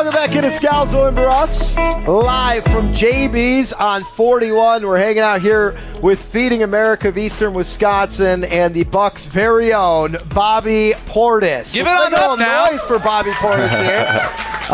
Welcome back into Scalzo and Brust, live from JB's on 41. We're hanging out here with Feeding America of Eastern Wisconsin and the Bucks' very own Bobby Portis. Give it on up now. Noise for Bobby Portis here.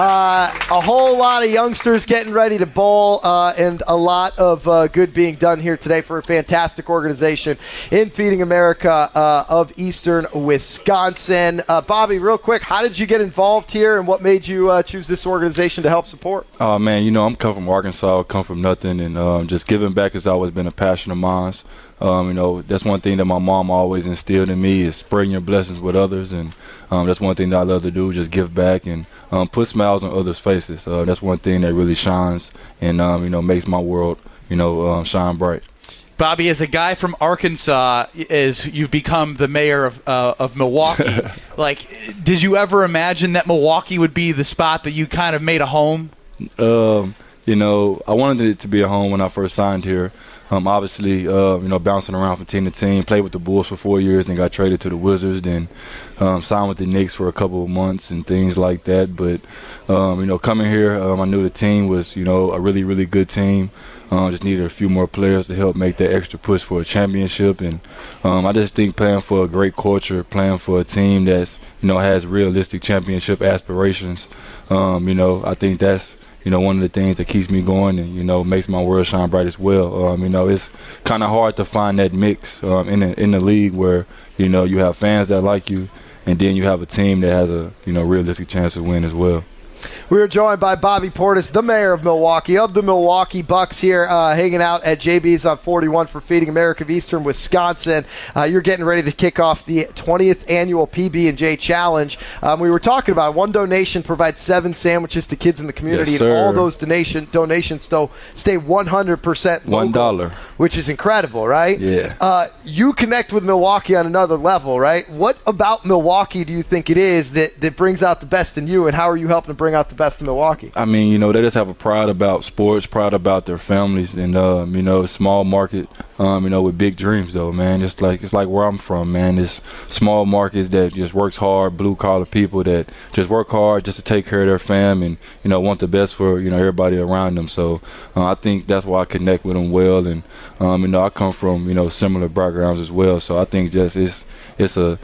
A whole lot of youngsters getting ready to bowl, and a lot of good being done here today for a fantastic organization in Feeding America of Eastern Wisconsin. Bobby, real quick, how did you get involved here, and what made you choose this organization to help support? Oh, man, I'm come from Arkansas, come from nothing, and just giving back has always been a passion of mine. That's one thing that my mom always instilled in me is spreading your blessings with others, and that's one thing that I love to do, just give back and put smiles on others' faces. That's one thing that really shines and, makes my world, shine bright. Bobby, as a guy from Arkansas, you've become the mayor of Milwaukee. Did you ever imagine that Milwaukee would be the spot that you kind of made a home? I wanted it to be a home when I first signed here. Obviously, bouncing around from team to team, played with the Bulls for 4 years, then got traded to the Wizards, then signed with the Knicks for a couple of months and things like that. But, coming here, I knew the team was, a really, really good team. Just needed a few more players to help make that extra push for a championship. And I just think playing for a great culture, playing for a team that's, has realistic championship aspirations, I think that's, one of the things that keeps me going and, makes my world shine bright as well. It's kind of hard to find that mix in the league where, you have fans that like you and then you have a team that has a, realistic chance to win as well. We are joined by Bobby Portis, the mayor of Milwaukee, of the Milwaukee Bucks here, hanging out at JB's on 41 for Feeding America of Eastern Wisconsin. You're getting ready to kick off the 20th annual PB&J Challenge. We were talking about one donation provides 7 sandwiches to kids in the community, yes, and all those donations stay 100% local, $1, which is incredible, right? Yeah. You connect with Milwaukee on another level, right? What about Milwaukee do you think it is that brings out the best in you, and how are you helping to bring out the best in Milwaukee? I mean, they just have a pride about sports, pride about their families, and small market, with big dreams though, man. It's like where I'm from, man. It's small markets that just works hard, blue collar people that just work hard just to take care of their fam and want the best for everybody around them. So I think that's why I connect with them well, and I come from similar backgrounds as well. So I think just it's a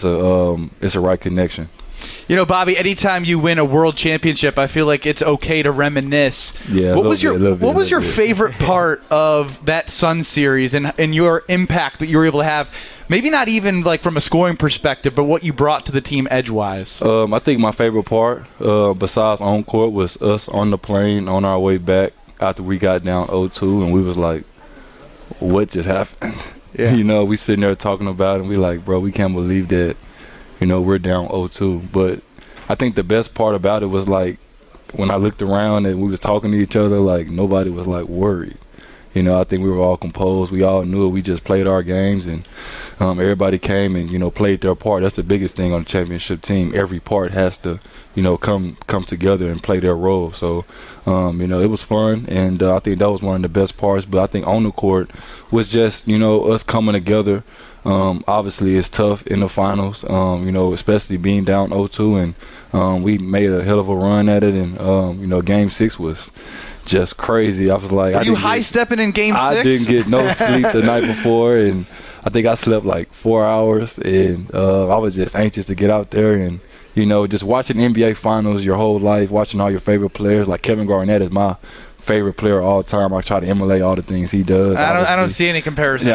right connection. Bobby, anytime you win a world championship, I feel like it's okay to reminisce. Yeah, what was your favorite part of that Sun series and your impact that you were able to have? Maybe not even from a scoring perspective, but what you brought to the team edge-wise. I think my favorite part, besides on court, was us on the plane on our way back after we got down 0-2, and we was like, what just happened? Yeah. We sitting there talking about it, and we like, bro, we can't believe that. We're down 0-2. But I think the best part about it was, when I looked around and we was talking to each other, nobody was, worried. I think we were all composed. We all knew it. We just played our games, and everybody came and, played their part. That's the biggest thing on a championship team. Every part has to, come together and play their role. So, it was fun, and I think that was one of the best parts. But I think on the court was just, us coming together. Obviously, it's tough in the finals, especially being down 0-2, and we made a hell of a run at it. And, Game 6 was just crazy. I was like, Are you high-stepping in Game 6? I didn't get no sleep the night before, and I think I slept 4 hours, and I was just anxious to get out there and, just watching NBA Finals your whole life, watching all your favorite players. Like Kevin Garnett is my favorite player all the time. I try to emulate all the things he does. I don't see any comparison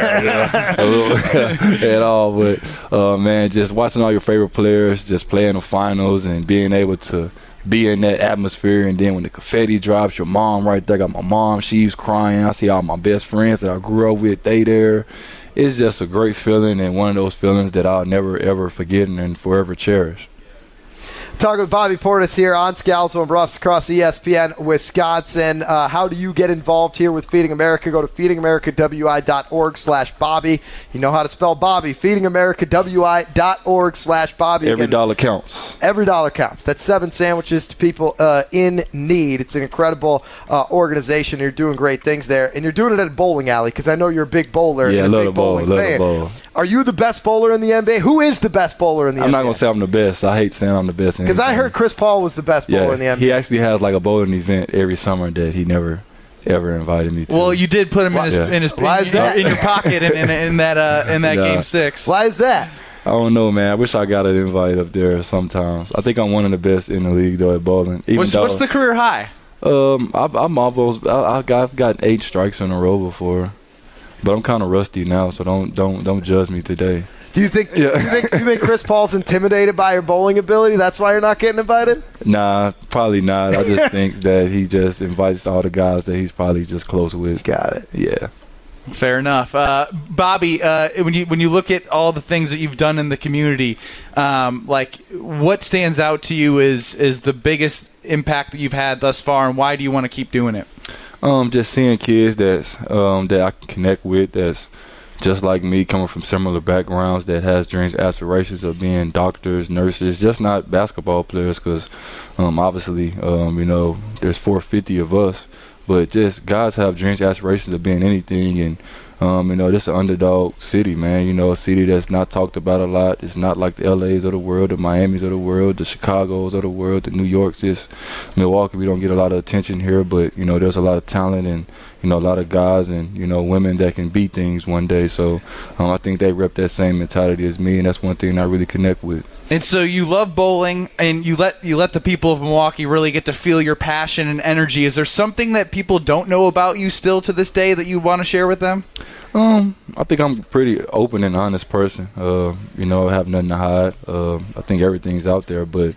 at all. But man, just watching all your favorite players just play in the finals and being able to be in that atmosphere, and then when the confetti drops, your mom right there. I got my mom, she's crying. I see all my best friends that I grew up with, they there. It's just a great feeling, and one of those feelings that I'll never ever forget and forever cherish. Talking with Bobby Portis here on Scalzo and Brust across ESPN Wisconsin. How do you get involved here with Feeding America? Go to feedingamericawi.org/Bobby. You know how to spell Bobby. feedingamericawi.org/Bobby. Every dollar counts. Every dollar counts. That's 7 sandwiches to people in need. It's an incredible organization. You're doing great things there. And you're doing it at a bowling alley because I know you're a big bowler and a big bowling fan. Are you the best bowler in the NBA? Who is the best bowler in the NBA? I'm not going to say I'm the best. I hate saying I'm the best in Because I heard Chris Paul was the best bowler in the NBA. He actually has like a bowling event every summer that he never ever invited me to. Well, you did put him in your pocket in that Game 6. Why is that? I don't know, man. I wish I got an invite up there sometimes. I think I'm one of the best in the league though at bowling. What's the career high? I've got 8 strikes in a row before, but I'm kind of rusty now, so don't judge me today. Do you think Chris Paul's intimidated by your bowling ability? That's why you're not getting invited? Nah, probably not. I just think that he just invites all the guys that he's probably just close with. Got it. Yeah. Fair enough. Bobby, when you look at all the things that you've done in the community, like what stands out to you is the biggest impact that you've had thus far, and why do you want to keep doing it? Just seeing kids that I can connect with, that's just like me, coming from similar backgrounds, that has dreams, aspirations of being doctors, nurses, just not basketball players, because obviously, there's 450 of us, but just guys have dreams, aspirations of being anything, and this is an underdog city, man. A city that's not talked about a lot. It's not like the LAs of the world, the Miamis of the world, the Chicagos of the world, the New Yorks. Just Milwaukee, we don't get a lot of attention here, but there's a lot of talent and a lot of guys and women that can beat things one day. So I think they rep that same mentality as me, and that's one thing I really connect with. And so you love bowling, and you let the people of Milwaukee really get to feel your passion and energy. Is there something that people don't know about you still to this day that you want to share with them? I think I'm a pretty open and honest person. I have nothing to hide. I think everything's out there, but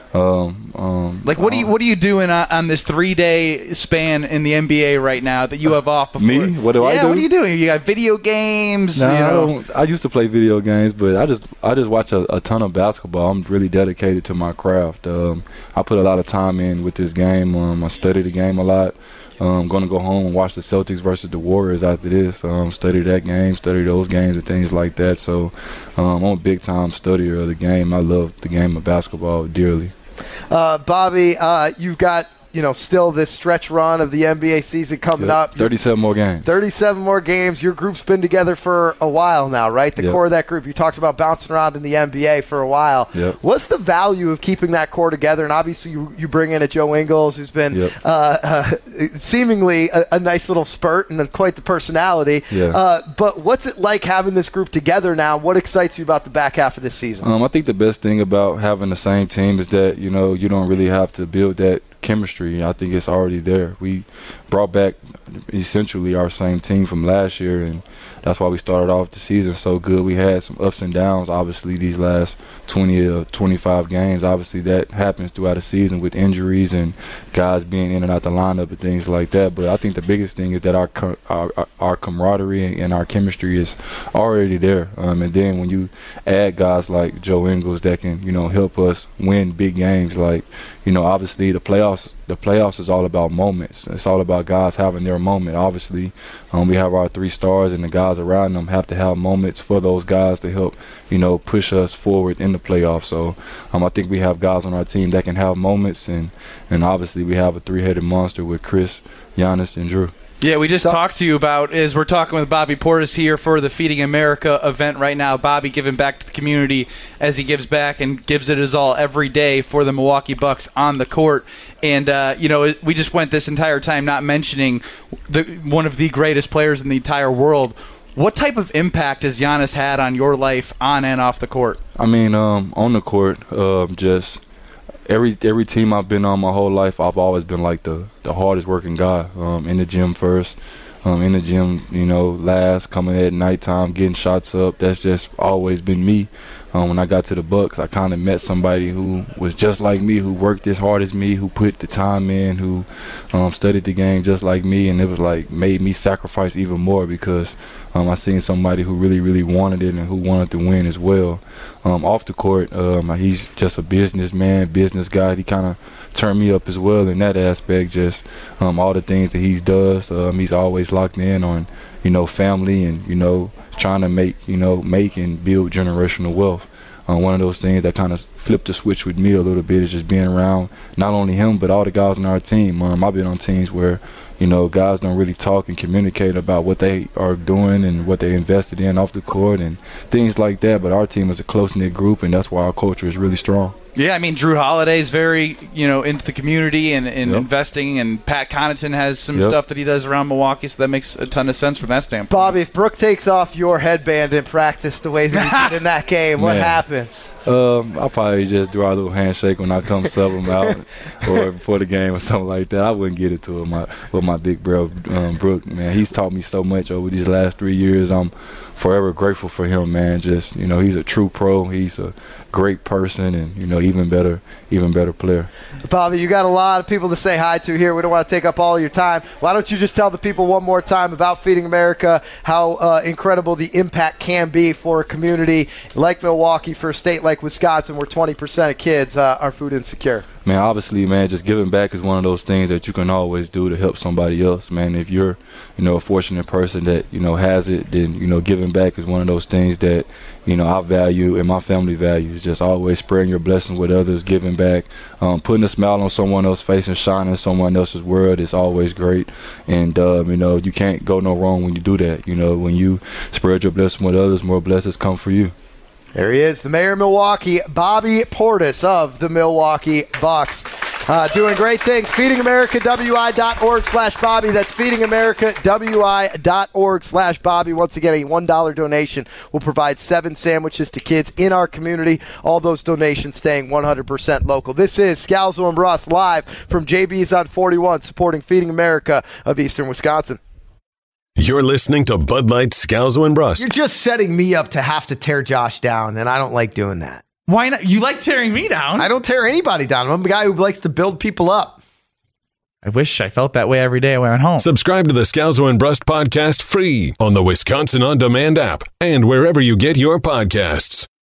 what are you doing on this 3-day span in the NBA right now that you have off before? Me? What do I do? What are you doing? You got video games? I used to play video games, but I just watch a ton of basketball. I'm really dedicated to my craft. I put a lot of time in with this game. I study the game a lot. I'm going to go home and watch the Celtics versus the Warriors after this. Study that game, study those games and things like that. So I'm a big-time studier of the game. I love the game of basketball dearly. Bobby, you've got still this stretch run of the NBA season coming up. 37 more games. 37 more games. Your group's been together for a while now, right? The core of that group. You talked about bouncing around in the NBA for a while. Yep. What's the value of keeping that core together? And obviously you bring in a Joe Ingles who's been seemingly a nice little spurt and quite the personality. Yeah. But what's it like having this group together now? What excites you about the back half of this season? I think the best thing about having the same team is that, you don't really have to build that chemistry. I think it's already there. We brought back essentially our same team from last year, and that's why we started off the season so good. We had some ups and downs, obviously, these last 20 or 25 games. Obviously, that happens throughout a season with injuries and guys being in and out the lineup and things like that. But I think the biggest thing is that our camaraderie and our chemistry is already there. And then when you add guys like Joe Ingles that can, help us win big games, like, obviously the playoffs is all about moments. It's all about guys having their moment. Obviously, we have our 3 stars, and the guys around them have to have moments for those guys to help, push us forward in the playoffs. So I think we have guys on our team that can have moments, and obviously we have a 3-headed monster with Chris, Giannis, and Drew. Yeah, we just talked to you about we're talking with Bobby Portis here for the Feeding America event right now. Bobby giving back to the community as he gives back and gives it his all every day for the Milwaukee Bucks on the court. And, we just went this entire time not mentioning one of the greatest players in the entire world. What type of impact has Giannis had on your life on and off the court? I mean, on the court, just every team I've been on my whole life, I've always been like the hardest working guy. In the gym first, in the gym, last, coming at nighttime, getting shots up. That's just always been me. When I got to the Bucks, I kind of met somebody who was just like me, who worked as hard as me, who put the time in, who studied the game just like me, and it was like made me sacrifice even more because I seen somebody who really, really wanted it and who wanted to win as well. Off the court, he's just a businessman, business guy. He kind of turned me up as well in that aspect, just all the things that he does. He's always locked in on, family and, trying to make and build generational wealth. One of those things that kind of flipped the switch with me a little bit is just being around not only him but all the guys on our team. I've been on teams where guys don't really talk and communicate about what they are doing and what they invested in off the court and things like that, but our team is a close-knit group, and that's why our culture is really strong. Yeah, I mean, Drew Holiday's very, into the community and investing, and Pat Connaughton has some stuff that he does around Milwaukee, so that makes a ton of sense from that standpoint. Bobby, if Brooke takes off your headband in practice the way that he did in that game, what happens? I'll probably just do our little handshake when I come sub him out or before the game or something like that. I wouldn't get it to him with my big bro, Brooke. Man, he's taught me so much over these last 3 years. I'm forever grateful for him, man. Just, he's a true pro. He's a great person and, even better player. Bobby, you got a lot of people to say hi to here. We don't want to take up all your time. Why don't you just tell the people one more time about Feeding America, how incredible the impact can be for a community like Milwaukee, for a state like Wisconsin, where 20% of kids are food insecure. Man, obviously, man, just giving back is one of those things that you can always do to help somebody else, man. If you're, a fortunate person that, has it, then, giving back is one of those things that, I value and my family values. Just always spreading your blessings with others, giving back, putting a smile on someone else's face and shining someone else's world is always great. And, you can't go no wrong when you do that. When you spread your blessing with others, more blessings come for you. There he is, the mayor of Milwaukee, Bobby Portis of the Milwaukee Bucks. Doing great things. FeedingAmericaWI.org/Bobby. That's FeedingAmericaWI.org/Bobby. Once again, a $1 donation will provide 7 sandwiches to kids in our community. All those donations staying 100% local. This is Scalzo and Russ live from JB's on 41, supporting Feeding America of Eastern Wisconsin. You're listening to Bud Light, Scalzo, and Brust. You're just setting me up to have to tear Josh down, and I don't like doing that. Why not? You like tearing me down? I don't tear anybody down. I'm a guy who likes to build people up. I wish I felt that way every day when I went home. Subscribe to the Scalzo and Brust podcast free on the Wisconsin On Demand app and wherever you get your podcasts.